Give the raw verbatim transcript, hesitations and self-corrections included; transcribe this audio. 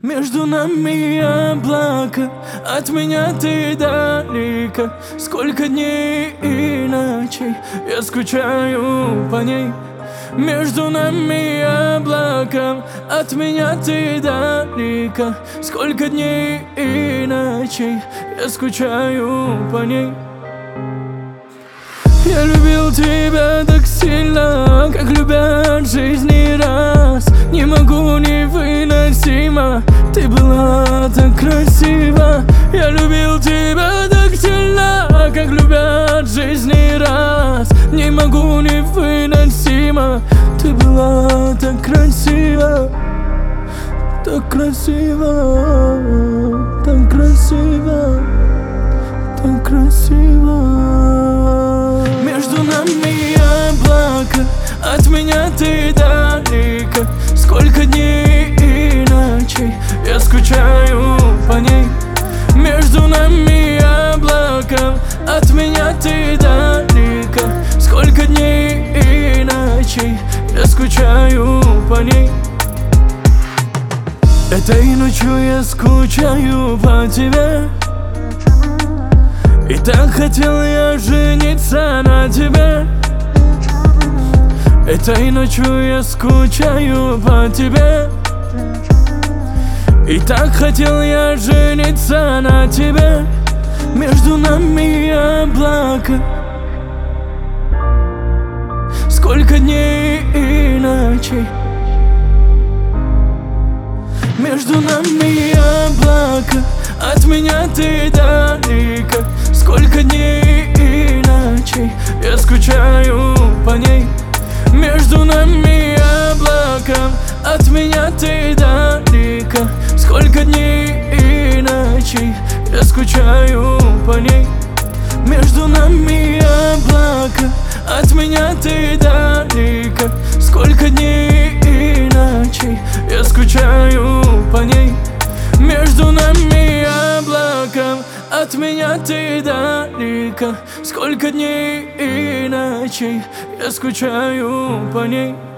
Между нами облака, от меня ты далека. Сколько дней и ночей я скучаю по ней. Между нами облака, от меня ты далека. Сколько дней и ночей я скучаю по ней. Я любил тебя так сильно, как любят жизни раз. Не могу, невыносимо, ты была так красива. Я любил тебя так сильно, как любят жизни раз. Не могу, невыносимо, ты была так красива. Так красиво, так красиво, так красиво. Между нами облака, от меня ты далека. Сколько дней и ночей я скучаю по ней. Между нами облака, от меня ты далека. Сколько дней и ночей я скучаю по ней. Этой ночью я скучаю по тебе. И так хотел я жениться на тебе. Этой ночью я скучаю по тебе. И так хотел я жениться на тебе. Между нами облака, сколько дней и ночей. Между нами облака, от меня ты далека. Сколько дней и ночей я скучаю по ней. Между нами облака, от меня ты далека. Сколько дней и ночей я скучаю по ней. Между нами облака, от меня ты далека. Сколько дней и ночей я скучаю по ней. Между нами облака, от меня ты далека. Сколько дней и ночей я скучаю по ней.